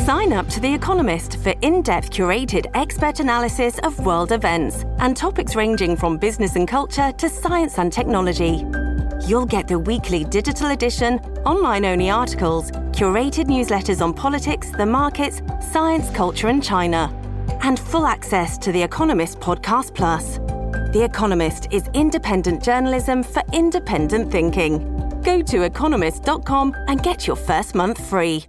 Sign up to The Economist for in-depth curated expert analysis of world events and topics ranging from business and culture to science and technology. You'll get the weekly digital edition, online-only articles, curated newsletters on politics, the markets, science, culture, and China, and full access to The Economist Podcast Plus. The Economist is independent journalism for independent thinking. Go to economist.com and get your first month free.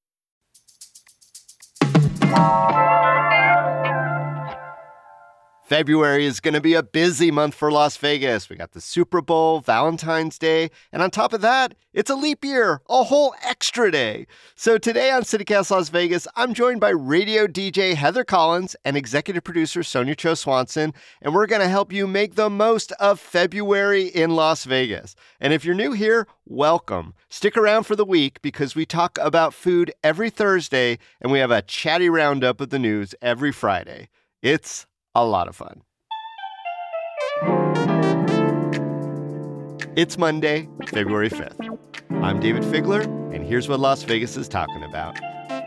February is going to be a busy month for Las Vegas. We got the Super Bowl, Valentine's Day, and on top of that, it's a leap year, a whole extra day. So today on CityCast Las Vegas, I'm joined by radio DJ Heather Collins and executive producer Sonia Cho Swanson, and we're going to help you make the most of February in Las Vegas. And if you're new here, welcome. Stick around for the week because we talk about food every Thursday, and we have a chatty roundup of the news every Friday. It's a lot of fun. It's Monday, February 5th. I'm David Figler, and here's what Las Vegas is talking about.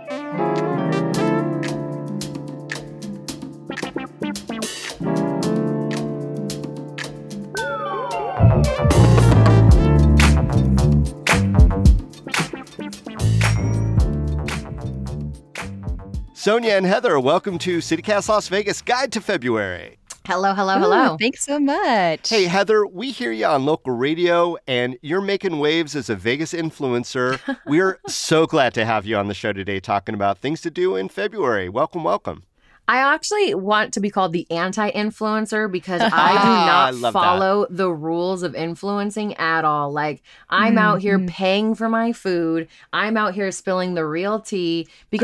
Sonia and Heather, welcome to CityCast Las Vegas Guide to February. Hello, hello, hello. Ooh, thanks so much. Hey, Heather, we hear you on local radio, and you're making waves as a Vegas influencer. We're so glad to have you on the show today talking about things to do in February. Welcome, welcome. I actually want to be called the anti-influencer because I do not follow the rules of influencing at all. Like, I'm out here paying for my food. I'm out here spilling the real tea because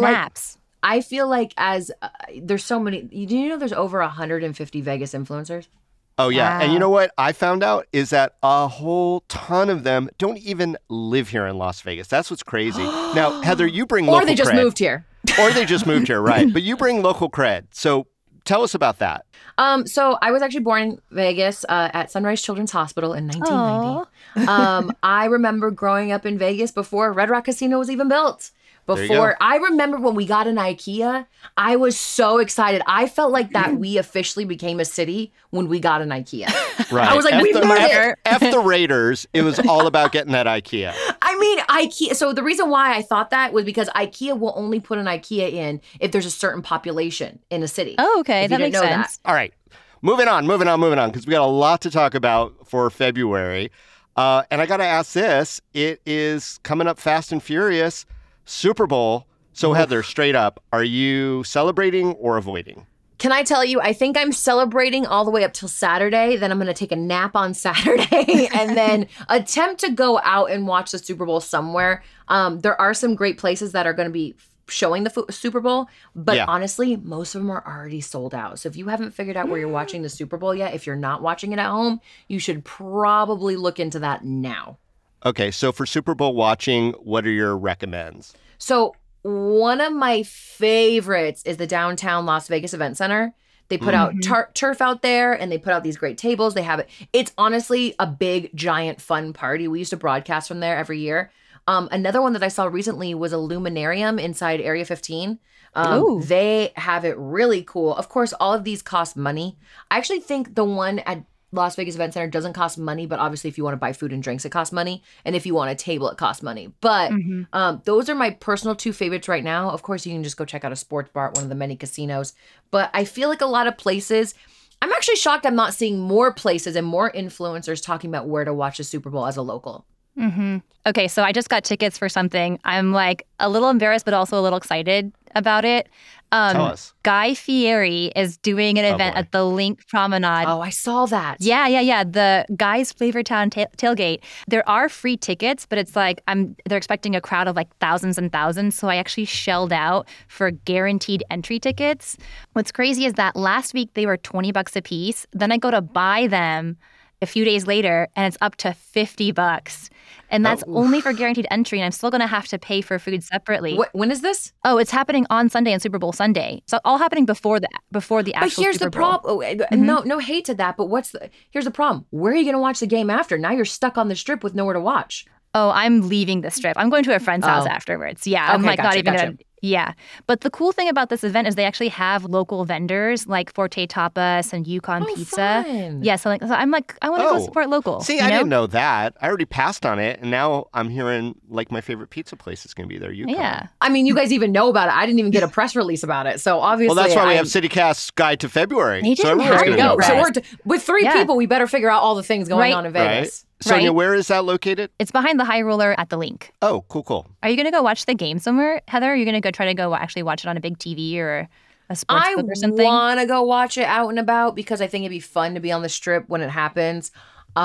I feel like as there's so many. Do you know there's over 150 Vegas influencers? Oh, yeah. Wow. And you know what I found out is that a whole ton of them don't even live here in Las Vegas. That's what's crazy. Now, Heather, you bring local cred. Or they just moved here. Or they just moved here, right. But you bring local cred. So tell us about that. So I was actually born in Vegas at Sunrise Children's Hospital in 1990. I remember growing up in Vegas before Red Rock Casino was even built. I remember when we got an IKEA, I was so excited. I felt like that we officially became a city when we got an IKEA. Right. I was like, we made it. F the Raiders. It was all about getting that IKEA. I mean, IKEA. So the reason why I thought that was because IKEA will only put an IKEA in if there's a certain population in a city. Oh, okay. That makes sense. All right. Moving on, because we got a lot to talk about for February. And I got to ask this. It is coming up fast and furious. Super Bowl. So, Heather, straight up, are you celebrating or avoiding? Can I tell you, I think I'm celebrating all the way up till Saturday. Then I'm going to take a nap on Saturday and then attempt to go out and watch the Super Bowl somewhere. There are some great places that are going to be showing the Super Bowl, but honestly, most of them are already sold out. So if you haven't figured out where you're watching the Super Bowl yet, if you're not watching it at home, you should probably look into that now. Okay, so for Super Bowl watching, what are your recommends? So one of my favorites is the downtown Las Vegas Event Center. They put out turf out there, and they put out these great tables. They have it. It's honestly a big, giant, fun party. We used to broadcast from there every year. Another one that I saw recently was a Luminarium inside Area 15. They have it really cool. Of course, all of these cost money. I actually think the one at Las Vegas Event Center doesn't cost money, but obviously if you want to buy food and drinks, it costs money. And if you want a table, it costs money. But those are my personal two favorites right now. Of course, you can just go check out a sports bar at one of the many casinos. But I feel like a lot of places, I'm actually shocked I'm not seeing more places and more influencers talking about where to watch the Super Bowl as a local. Okay, so I just got tickets for something. I'm like a little embarrassed, but also a little excited about it. Tell us. Guy Fieri is doing an event at the Link Promenade. Oh, I saw that. Yeah. The Guy's Flavortown tailgate. There are free tickets, but it's like they're expecting a crowd of like thousands and thousands. So I actually shelled out for guaranteed entry tickets. What's crazy is that last week they were $20 a piece. Then I go to buy them a few days later, and it's up to $50. And that's only for guaranteed entry, and I'm still going to have to pay for food separately. When is this? Oh, it's happening on Sunday and Super Bowl Sunday. So all happening before the actual Super Bowl. But here's the problem. No hate to that, but here's the problem. Where are you going to watch the game after? Now you're stuck on the strip with nowhere to watch. Oh, I'm leaving the Strip. I'm going to a friend's house Oh. afterwards. Yeah, I'm Okay, like not gotcha, even gotcha. gonna. Yeah, but the cool thing about this event is they actually have local vendors like Forte Tapas and Yukon Oh, Pizza. fun. Yeah, so I'm like, I want to go Oh. support local. See, you I know? didn't know that. I already passed on it, and now I'm hearing like my favorite pizza place is going to be there. Yukon. Yeah. I mean, you guys even know about it. I didn't even get a press release about it. So obviously, Well, that's why we have CityCast's Guide to February. He So didn't everyone's have There you gonna go. know So about it. with three Yeah. people, we better figure out all the things going Right. on in Right. Vegas. Sonia, Right. where is that located? It's behind the High Roller at the Link. Oh, cool. Are you going to go watch the game somewhere, Heather? Are you going to try to go actually watch it on a big TV or a sports I book or something? want to go watch it out and about because I think it'd be fun to be on the Strip when it happens.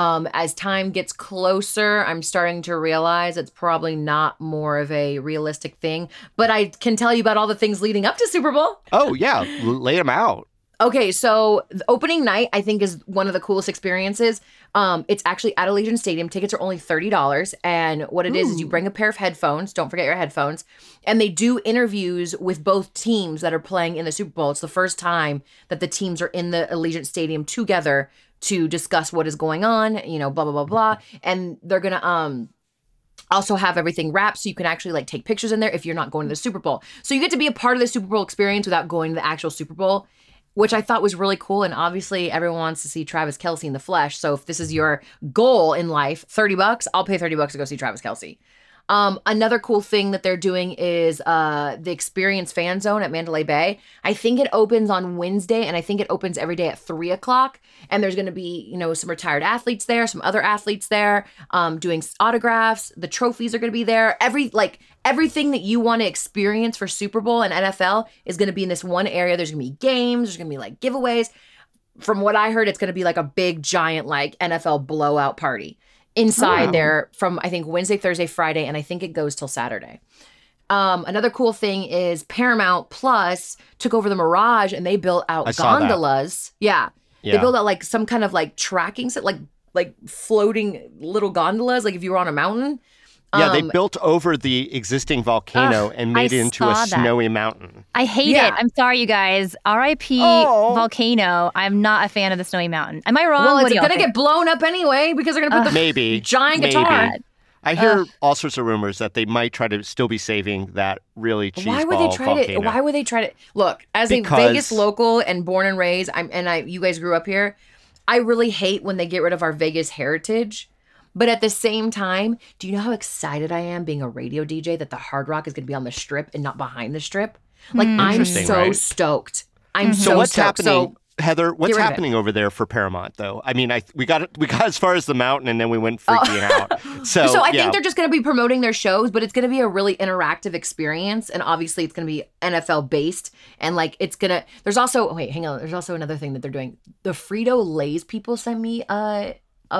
As time gets closer, I'm starting to realize it's probably not more of a realistic thing. But I can tell you about all the things leading up to Super Bowl. Oh, yeah. Lay them out. Okay, so the opening night I think is one of the coolest experiences. It's actually at Allegiant Stadium. Tickets are only $30, and what it is you bring a pair of headphones. Don't forget your headphones, and they do interviews with both teams that are playing in the Super Bowl. It's the first time that the teams are in the Allegiant Stadium together to discuss what is going on. You know, blah blah blah blah, and they're gonna also have everything wrapped so you can actually like take pictures in there if you're not going to the Super Bowl. So you get to be a part of the Super Bowl experience without going to the actual Super Bowl, which I thought was really cool. And obviously everyone wants to see Travis Kelce in the flesh. So if this is your goal in life, $30, I'll pay $30 to go see Travis Kelce. Another cool thing that they're doing is the Experience Fan Zone at Mandalay Bay. I think it opens on Wednesday, and I think it opens every day at 3:00. And there's going to be, you know, some retired athletes there, some other athletes there, doing autographs. The trophies are going to be there. Everything that you want to experience for Super Bowl and NFL is going to be in this one area. There's going to be games. There's going to be like giveaways. From what I heard, it's going to be like a big, giant, like NFL blowout party inside there from, I think, Wednesday, Thursday, Friday, and I think it goes till Saturday. Another cool thing is Paramount Plus took over the Mirage and they built out I saw that. gondolas. Yeah. They Yeah. built out like some kind of like tracking set, like floating little gondolas, like if you were on a mountain. Yeah, they built over the existing volcano and made I it into a saw that. snowy mountain. I hate Yeah. it. I'm sorry, you guys. R.I.P. Oh. Volcano. I'm not a fan of the snowy mountain. Am I wrong? Well, What it's do y'all going to think? get blown up anyway because they're going to put the Maybe. giant Maybe. guitar. I hear all sorts of rumors that they might try to still be saving that really cheeseball Why would they try volcano. to? Why would they try to? Look, as Because- a Vegas local and born and raised, you guys grew up here. I really hate when they get rid of our Vegas heritage. But at the same time, do you know how excited I am being a radio DJ that the Hard Rock is going to be on the Strip and not behind the Strip? Like I'm Interesting, so right? stoked. I'm So so what's stoked. happening, Heather? What's rid of it. happening over there for Paramount, though? I mean, we got as far as the mountain, and then we went freaking out. So I yeah. think they're just going to be promoting their shows, but it's going to be a really interactive experience, and obviously it's going to be NFL based, and like it's gonna. There's also hang on. There's also another thing that they're doing. The Frito Lay's people sent me a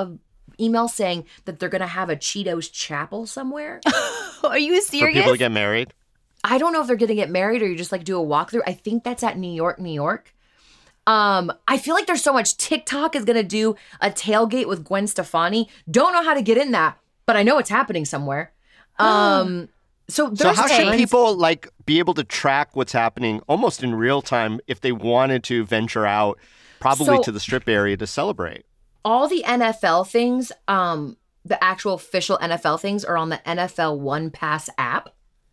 email saying that they're going to have a Cheetos chapel somewhere. Are you for serious? people to get married. I don't know if they're going to get married or you just like do a walkthrough. I think that's at New York, New York. I feel like there's so much. TikTok is going to do a tailgate with Gwen Stefani. Don't know how to get in that, but I know it's happening somewhere. So So there's how should tons- people like be able to track what's happening almost in real time if they wanted to venture out, probably So- to the Strip area to celebrate? all the NFL things, the actual official NFL things are on the NFL One Pass app.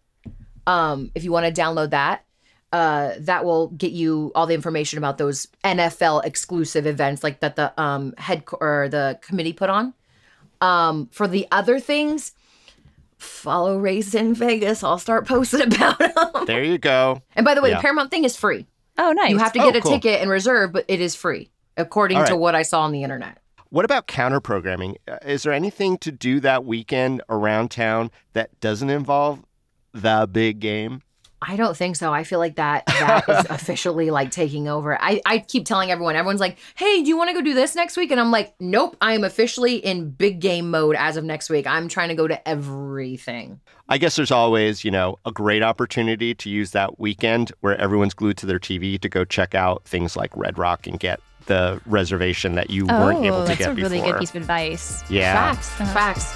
If you want to download that, that will get you all the information about those NFL exclusive events like that the the committee put on. For the other things, follow Race in Vegas. I'll start posting about them. There you go. And by the way, Yeah. the Paramount thing is free. Oh, nice. You have to Oh, get a cool. ticket and reserve, but it is free, according All to right. what I saw on the internet. What about counter programming? Is there anything to do that weekend around town that doesn't involve the big game? I don't think so. I feel like that is officially like taking over. I keep telling everyone's like, hey, do you want to go do this next week? And I'm like, nope, I am officially in big game mode as of next week. I'm trying to go to everything. I guess there's always, a great opportunity to use that weekend where everyone's glued to their TV to go check out things like Red Rock and get the reservation that you weren't able to that's get a really before. good piece of advice. Yeah. Facts.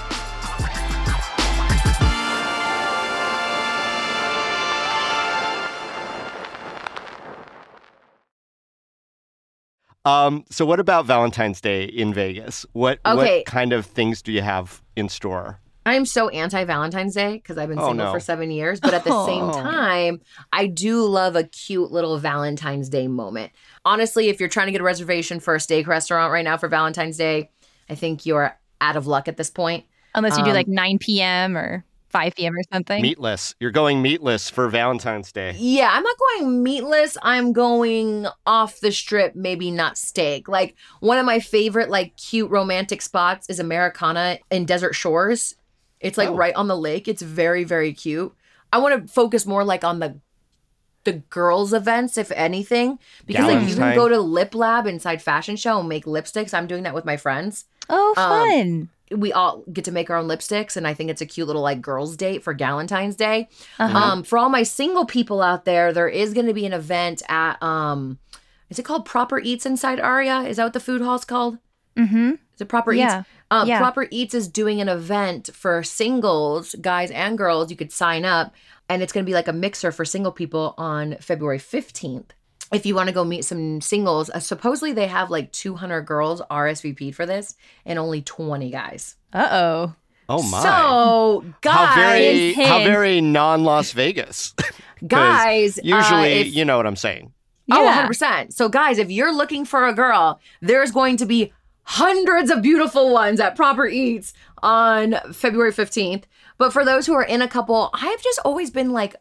So what about Valentine's Day in Vegas? What Okay. kind of things do you have in store? I'm so anti-Valentine's Day because I've been Oh, single no. for 7 years. But at the same Oh. time, I do love a cute little Valentine's Day moment. Honestly, if you're trying to get a reservation for a steak restaurant right now for Valentine's Day, I think you're out of luck at this point. Unless you do like 9 p.m. or 5 p.m. or something. Meatless. You're going meatless for Valentine's Day. Yeah, I'm not going meatless. I'm going off the strip, maybe not steak. Like one of my favorite like cute romantic spots is Americana in Desert Shores. It's like right on the lake. It's very, very cute. I want to focus more like on the girls' events, if anything, because like you can Galentine. go to Lip Lab inside Fashion Show and make lipsticks. I'm doing that with my friends. Oh, fun. We all get to make our own lipsticks, and I think it's a cute little like girls' date for Galentine's Day. Uh-huh. For all my single people out there, there is going to be an event at is it called Proper Eats inside Aria? Is that what the food hall's called? Mm-hmm. Is it Proper Yeah. Eats? Yeah. Proper Eats is doing an event for singles, guys and girls. You could sign up, and it's going to be like a mixer for single people on February 15th. If you want to go meet some singles, supposedly they have like 200 girls RSVP'd for this and only 20 guys. Uh-oh. Oh my. So, guys, how very non-Las Vegas. 'Cause guys, usually, if- you know what I'm saying. Oh, Yeah. 100%. So, guys, if you're looking for a girl, there's going to be hundreds of beautiful ones at Proper Eats on February 15th. But for those who are in a couple, I've just always been like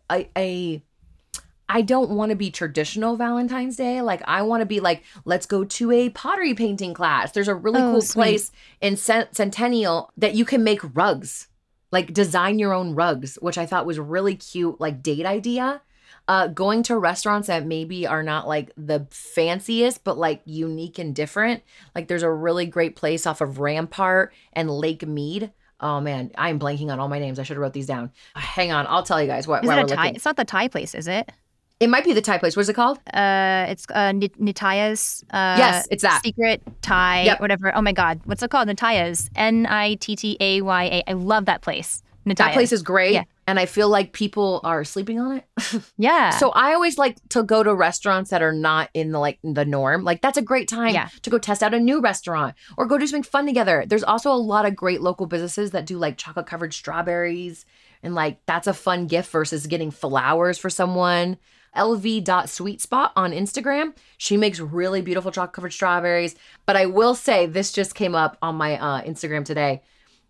I don't want to be traditional Valentine's Day. Like, I want to be like, let's go to a pottery painting class. There's a really cool sweet. place in Centennial that you can make rugs, like design your own rugs, which I thought was really cute, like date idea. Going to restaurants that maybe are not like the fanciest, but like unique and different. Like there's a really great place off of Rampart and Lake Mead. Oh man, I am blanking on all my names. I should have wrote these down. Hang on, I'll tell you guys what. Is while it a we're Thai? looking. It's not the Thai place, is it? It might be the Thai place. What's it called? It's Nitaya's. Yes, it's that. Secret Thai, Yep. whatever. Oh my God, what's it called? Nitaya's. Nittaya. I love that place. Nitaya's. That place is great. Yeah. And I feel like people are sleeping on it. Yeah. So I always like to go to restaurants that are not in the norm. Like that's a great time Yeah. to go test out a new restaurant or go do something fun together. There's also a lot of great local businesses that do like chocolate covered strawberries. And like that's a fun gift versus getting flowers for someone. LV.sweetspot on Instagram. She makes really beautiful chocolate covered strawberries. But I will say this just came up on my Instagram today.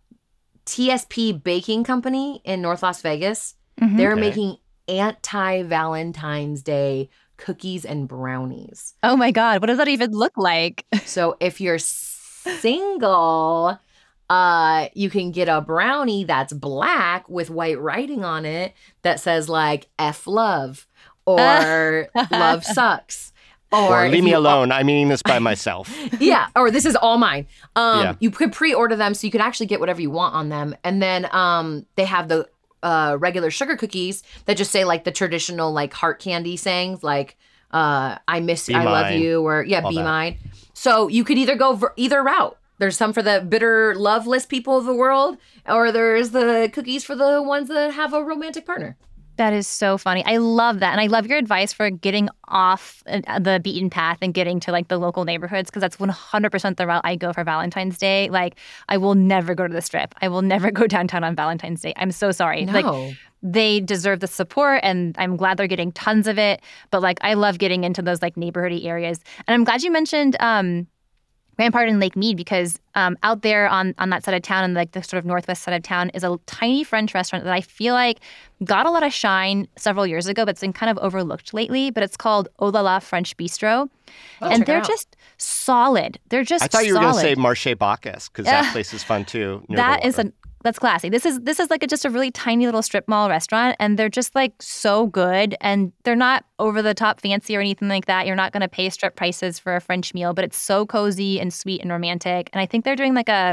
TSP Baking Company in North Las Vegas. They're Okay. making anti-Valentine's Day cookies and brownies. Oh my God, what does that even look like? So if you're single, you can get a brownie that's black with white writing on it that says like F love or love sucks. Or if leave me you- alone. I'm eating this by myself. Yeah, or this is all mine. Yeah. You could pre-order them so you can actually get whatever you want on them. And then they have the regular sugar cookies that just say like the traditional like heart candy sayings like I miss Be I love mine. you or All be that. mine. So you could either go either route. There's some for the bitter loveless people of the world, or there's the cookies for the ones that have a romantic partner. That is so funny. I love that. And I love your advice for getting off the beaten path and getting to like the local neighborhoods because that's 100% the route I go for Valentine's Day. Like I will never go to the strip. I will never go downtown on Valentine's Day. I'm so sorry. No. Like they deserve the support and I'm glad they're getting tons of it. But like I love getting into those like neighborhoody areas. And I'm glad you mentioned Rampart and Lake Mead because out there on that side of town and like the sort of northwest side of town is a tiny French restaurant that I feel like got a lot of shine several years ago, but it's been kind of overlooked lately. But it's called Oh La La French Bistro. And check it they're out. just solid. They're just I thought you were going to say solid. Marché Bacchus because that place is fun too. near the That is water. that's classy. This is like just a really tiny little strip mall restaurant, and they're just like so good, and they're not over the top fancy or anything like that. You're not going to pay strip prices for a French meal, but it's so cozy and sweet and romantic. And I think they're doing like a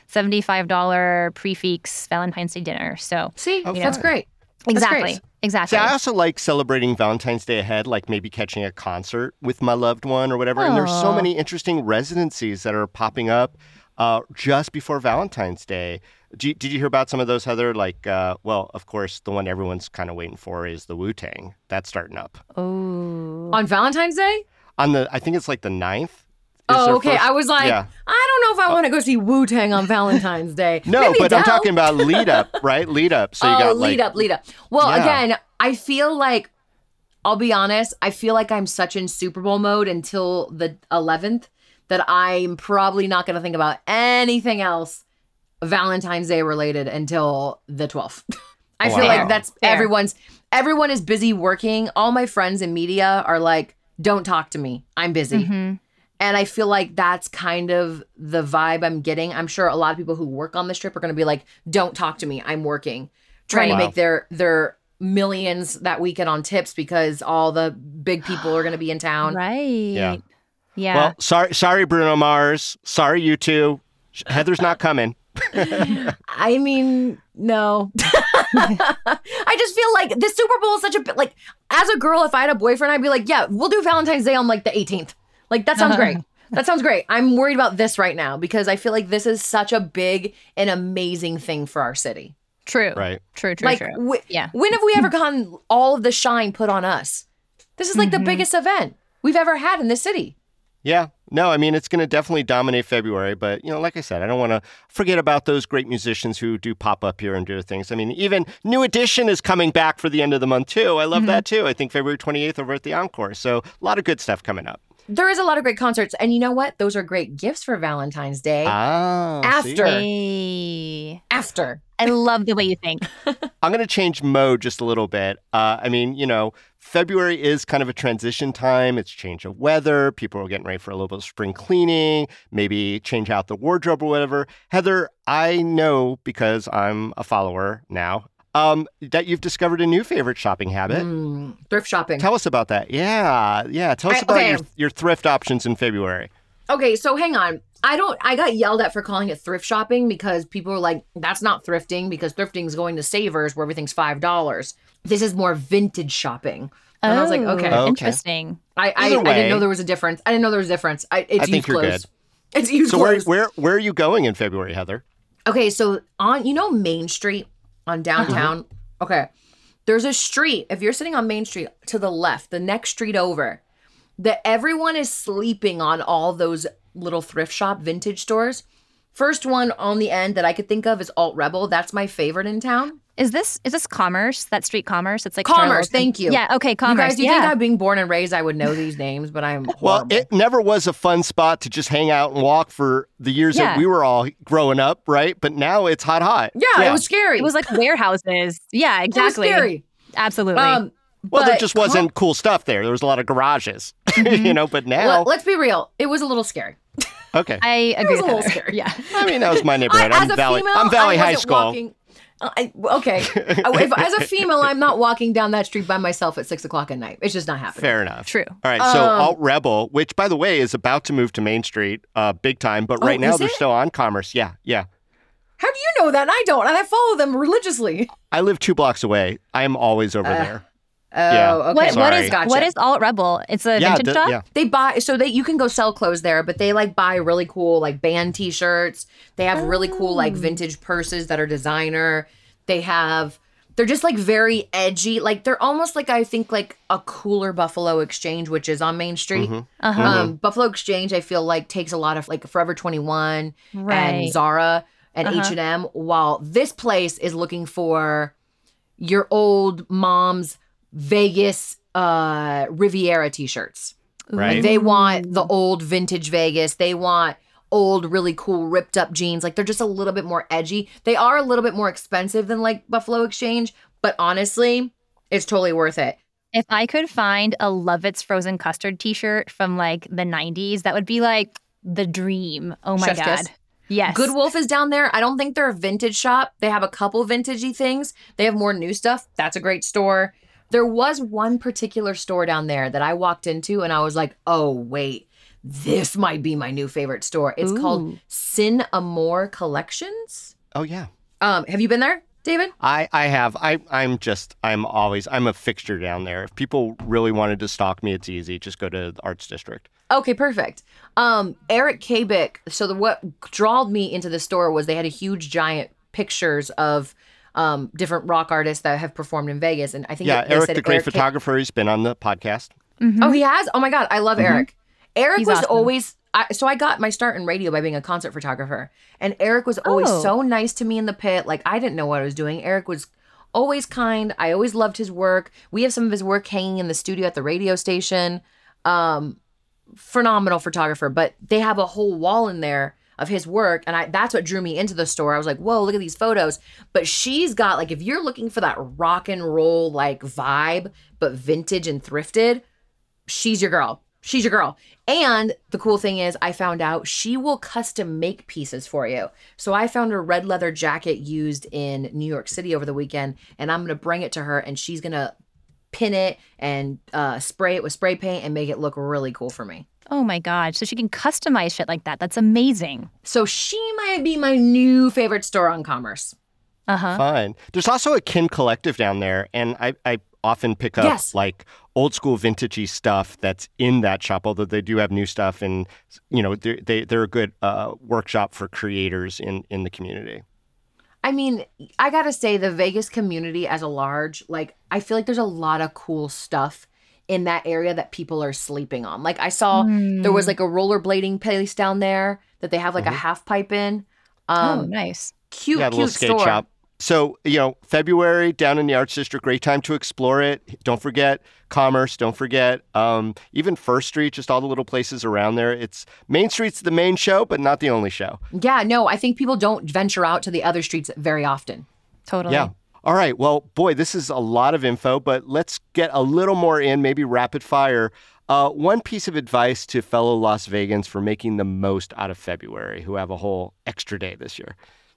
$75 prefix Valentine's Day dinner. So See, Okay. that's great. That's exactly, great. exactly. See, I also like celebrating Valentine's Day ahead, like maybe catching a concert with my loved one or whatever. And there's so Aw. many interesting residencies that are popping up just before Valentine's Day. Did you hear about some of those, Heather? Like, well, of course, the one everyone's kind of waiting for is the Wu-Tang. That's starting up. Oh, On Valentine's Day? I think it's like the 9th. Oh, okay. first- I was like, yeah. I don't know if I want to go see Wu-Tang on Valentine's Day. No, Maybe but I'm Adele. talking about lead up, right? Lead up. So you got lead up. Well, Yeah. again, I feel like, I'll be honest, I feel like I'm such in Super Bowl mode until the 11th that I'm probably not going to think about anything else Valentine's Day related until the 12th. I feel Wow. like that's everyone is busy working. All my friends in media are like, don't talk to me. I'm busy. Mhm. And I feel like that's kind of the vibe I'm getting. I'm sure a lot of people who work on this trip are going to be like, don't talk to me. I'm working. Trying to Wow. make their millions that weekend on tips because all the big people are going to be in town. Right. Yeah. Yeah. Well, sorry, Bruno Mars. Sorry, you two. Heather's not coming. I mean, no. I just feel like the Super Bowl is such a bit like, as a girl, if I had a boyfriend, I'd be like, yeah, we'll do Valentine's Day on like the 18th. Like, that sounds great. That sounds great. I'm worried about this right now because I feel like this is such a big and amazing thing for our city. True. Right. True. Like, Yeah. when have we ever gotten all of the shine put on us? This is like the biggest event we've ever had in this city. Yeah. No, I mean, it's going to definitely dominate February. But, like I said, I don't want to forget about those great musicians who do pop up here and do things. I mean, even New Edition is coming back for the end of the month, too. I love that, too. I think February 28th over at the Encore. So a lot of good stuff coming up. There is a lot of great concerts. And you know what? Those are great gifts for Valentine's Day. Ah. see? After. Hey. After. I love the way you think. I'm going to change mode just a little bit. I mean, February is kind of a transition time. It's change of weather. People are getting ready for a little bit of spring cleaning, maybe change out the wardrobe or whatever. Heather, I know because I'm a follower now that you've discovered a new favorite shopping habit. Thrift shopping. Tell us about that. Yeah. Tell us about your thrift options in February. Okay, so hang on. I got yelled at for calling it thrift shopping because people were like, that's not thrifting because thrifting is going to Savers where everything's $5. This is more vintage shopping. And I was like, okay. Okay. Interesting. I Either way. didn't know there was a difference. It's I used think you're clothes. good. It's used So clothes. where are you going in February, Heather? Okay, so on Main Street on downtown. Okay. There's a street. If you're sitting on Main Street to the left, the next street over, that everyone is sleeping on all those little thrift shop vintage stores. First one on the end that I could think of is Alt Rebel. That's my favorite in town. Is this Commerce? That street Commerce? It's like Commerce, Charles- thank you. Yeah. Okay. You Commerce. guys, do you think I'm being born and raised I would know these names, but I'm horrible. Well, it never was a fun spot to just hang out and walk for the years that Yeah. we were all growing up, right? But now it's hot. Yeah, it was scary. It was like warehouses. Yeah. It was Exactly. scary. Absolutely. Well, but there just wasn't cool stuff there. There was a lot of garages, but now, Let's be real. It was a little scary. okay. I agree was a with little Heather. scary. Yeah. I mean, that was my neighborhood. As I'm a Valley. female, I'm Valley I High wasn't School. walking- okay. As a female, I'm not walking down that street by myself at 6:00 at night. It's just not happening. Fair enough. True. All right. So Alt Rebel, which by the way is about to move to Main Street, big time, but right now is they're it? still on Commerce. Yeah. How do you know that? And I don't. And I follow them religiously. I live 2 blocks away. I am always over there. Oh, Yeah. okay. What Sorry. is Gotcha. what is Alt Rebel? It's a vintage shop. Yeah. They buy you can go sell clothes there, but they like buy really cool like band t-shirts. They have really cool like vintage purses that are designer. They're just like very edgy. Like they're almost like I think like a cooler Buffalo Exchange, which is on Main Street. Buffalo Exchange I feel like takes a lot of like Forever 21 Right. and Zara and H&M, while this place is looking for your old mom's Vegas Riviera t-shirts. Right. They want the old vintage Vegas. They want old, really cool, ripped up jeans. Like they're just a little bit more edgy. They are a little bit more expensive than like Buffalo Exchange, but honestly, it's totally worth it. If I could find a Lovitz frozen custard t-shirt from like the 90s, that would be like the dream. Oh my Chef's God. kiss. Yes. Good Wolf is down there. I don't think they're a vintage shop. They have a couple vintagey things. They have more new stuff. That's a great store. There was one particular store down there that I walked into and I was like, oh, wait, this might be my new favorite store. It's called Sin Amore Collections. Oh yeah. Have you been there, David? I have. I'm a fixture down there. If people really wanted to stalk me, it's easy. Just go to the Arts District. Okay, perfect. Eric Kabik. So what drawed me into the store was they had a huge giant pictures of different rock artists that have performed in Vegas. And I think Yeah, they Eric, said the great Eric photographer, he's been on the podcast. Oh, he has? Oh my God, I love Eric. Eric He's was awesome. always, so I got my start in radio by being a concert photographer. And Eric was always so nice to me in the pit. Like, I didn't know what I was doing. Eric was always kind. I always loved his work. We have some of his work hanging in the studio at the radio station. Phenomenal photographer, but they have a whole wall in there of his work. And that's what drew me into the store. I was like, whoa, look at these photos. But she's got, like, if you're looking for that rock and roll, like, vibe, but vintage and thrifted, she's your girl. She's your girl. And the cool thing is, I found out she will custom make pieces for you. So I found a red leather jacket used in New York City over the weekend, and I'm going to bring it to her, and she's going to pin it and spray it with spray paint and make it look really cool for me. Oh my God. So she can customize shit like that. That's amazing. So she might be my new favorite store on Commerce. Fine. There's also a Kin Collective down there, and I often pick up like old school vintagey stuff that's in that shop, although they do have new stuff, and they're a good workshop for creators in the community. I mean, I gotta say, the Vegas community as a large, like, I feel like there's a lot of cool stuff in that area that people are sleeping on. Like, I saw there was like a rollerblading place down there that they have like a half pipe in. Nice. Cute little skate store. shop. So, February down in the Arts District, great time to explore it. Don't forget Commerce. Don't forget even First Street, just all the little places around there. Main Street's the main show, but not the only show. Yeah, no, I think people don't venture out to the other streets very often. Totally. Yeah. All right. Well, boy, this is a lot of info, but let's get a little more in, maybe rapid fire. One piece of advice to fellow Las Vegans for making the most out of February, who have a whole extra day this year.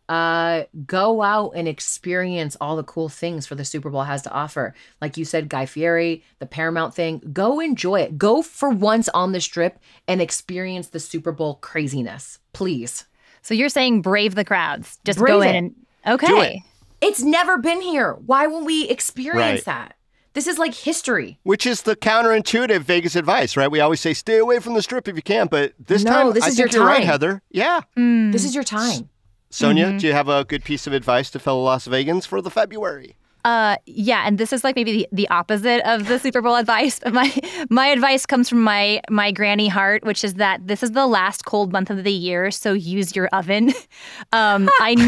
Go out and experience all the cool things for the Super Bowl has to offer. Like you said, Guy Fieri, the Paramount thing, go enjoy it. Go for once on the Strip and experience the Super Bowl craziness, please. So you're saying brave the crowds. Just Brave go it. in and, okay. Do it. It's never been here. Why won't we experience Right. that? This is like history. Which is the counterintuitive Vegas advice, right? We always say stay away from the Strip if you can, but this time, this I is think your you're right, time. Heather. Yeah. This is your time. Sonia, do you have a good piece of advice to fellow Las Vegans for the February? Yeah, and this is like maybe the opposite of the Super Bowl advice. My advice comes from my granny heart, which is that this is the last cold month of the year, so use your oven. I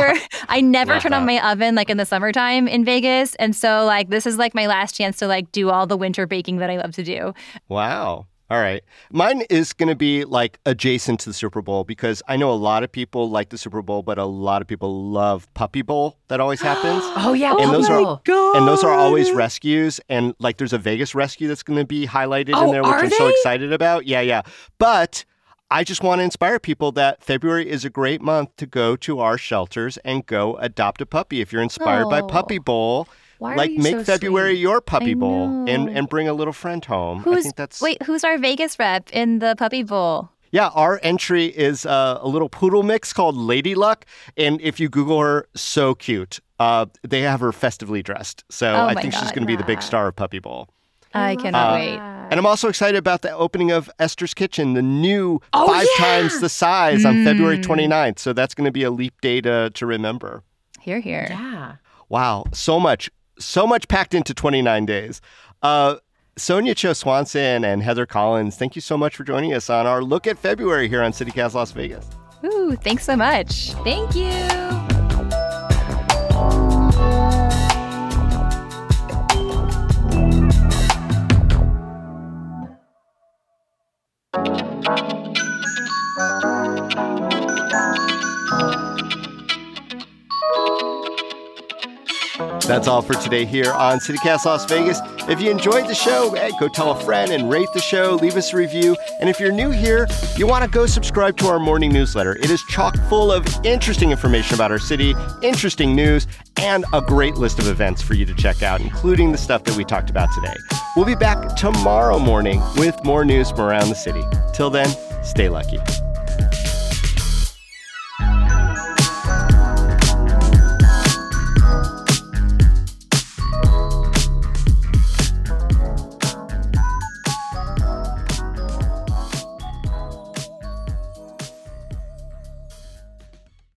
never turn on my oven like in the summertime in Vegas, and so like this is like my last chance to like do all the winter baking that I love to do. Wow. All right. Mine is going to be like adjacent to the Super Bowl because I know a lot of people like the Super Bowl, but a lot of people love Puppy Bowl that always happens. Oh, yeah. And those are God. and those are always rescues. And like there's a Vegas rescue that's going to be highlighted in there, which are I'm so they? excited about. Yeah. But I just want to inspire people that February is a great month to go to our shelters and go adopt a puppy. If you're inspired by Puppy Bowl, Why are like you make so February sweet? your Puppy I Bowl know. and bring a little friend home. I think that's Who's our Vegas rep in the Puppy Bowl? Yeah, our entry is a little poodle mix called Lady Luck. And if you Google her, so cute. They have her festively dressed. So Oh I my think she's God. going to be the big star of Puppy Bowl. I cannot wait. And I'm also excited about the opening of Esther's Kitchen, the new 5 yeah! times the size on February 29th. So that's going to be a leap day to remember. Here. Yeah. Wow, so much packed into 29 days. Sonia Cho Swanson and Heather Collins, thank you so much for joining us on our look at February here on CityCast Las Vegas. Ooh, thanks so much. Thank you. That's all for today here on CityCast Las Vegas. If you enjoyed the show, go tell a friend and rate the show, leave us a review. And if you're new here, you want to go subscribe to our morning newsletter. It is chock full of interesting information about our city, interesting news, and a great list of events for you to check out, including the stuff that we talked about today. We'll be back tomorrow morning with more news from around the city. Till then, stay lucky.